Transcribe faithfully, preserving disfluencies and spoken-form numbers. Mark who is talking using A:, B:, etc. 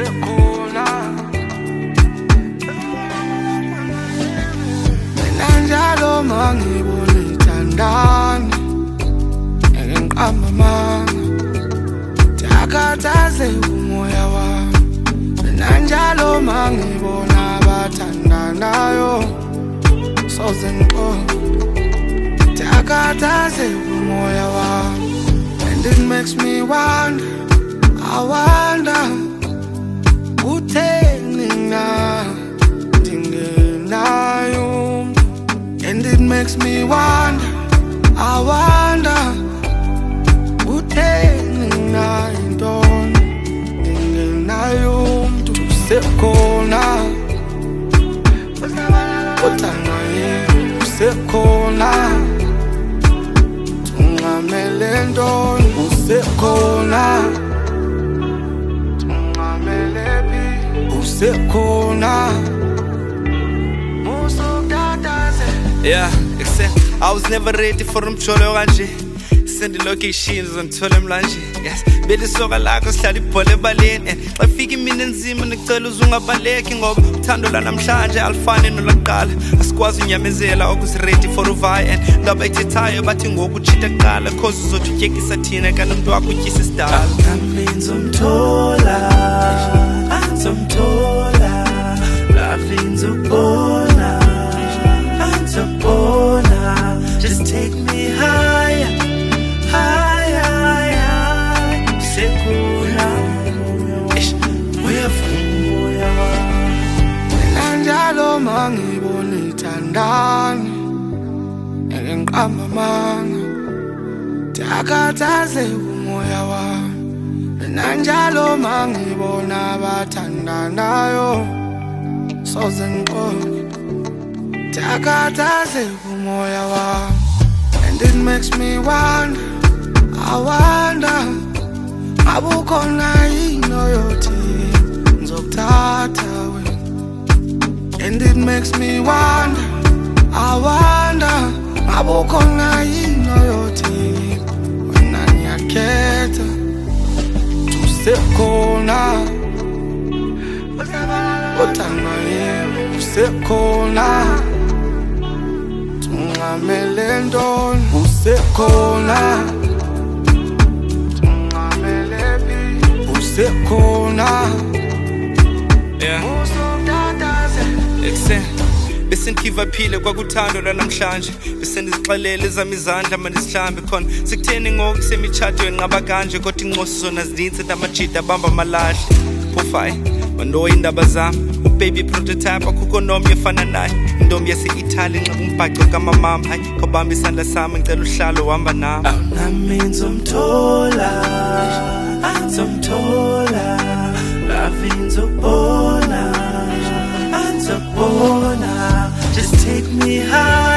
A: usekhona mina njalo mangibona ithandana engiqamba manga takathaze umoya wami mina njalo mangibona abathandanayo soze ngibone takathaze umoya wami. And it makes me wonder, I wonder, utheni na ndingenayo. And it makes me wonder, I wonder, utheni na intoni ndingenayo. Mntu usekhona uthanda yena usekhona ungamele ntoni usekhona ungamele phi usekhona musokuthathaze.
B: Yeah, except I was never ready for umjolo kanje. Send the locations ngithole mlanje. Yes, belisoka lakho sihlala ibhola ebaleni and xa fika imini enzima ngicela uzungabaleki ngoba uthando la namhlanje alifani nolaqala. Asikwazi unyamezela ukuthi ready for uvaya and ndaba ethethayo bathi ngoku uchita kuqala cause uzothi utyekisa thina kanti umuntu wakho utyisa isidala.
C: Nami ngizomthola ngizomthola love ngizobona ngizobona just take me higher higher higher usekhona uyavuya
A: mina njalo mangibona ithandana engiqamba manga takathaze umoya wami mina njalo mangibona abathandanayo soze ngibone takathaze umoya wami. And it makes me wonder, I wonder, abukhona yini oyothi ngizokuthatha wena. And it makes me wonder, I wonder, abukhona yini oyothi wena ngiyakhetha usekhona uthanda yena usekhona ungamele ntoni usekhona ungamele phi usekhona.
B: Yeah,
A: musokuthathaze
B: except bese ngivaphile kwakuthando la namhlanje bese ndizixelele zami izandla manje sihlambe khona sikutheni ngoku semitshato enqaba kanje kodwa inqosi zona zininzi namajida bamba malahle pofai mando indaba zami baby prototype akukho nomnye efana naye intombi yase-Italy nxa umbhaco kamamama hayi khawubamba isandla sami ngicela uhlalo uhamba nami.
C: nami ngizomthola ngizomthola love ngizobona ngizobona just take me high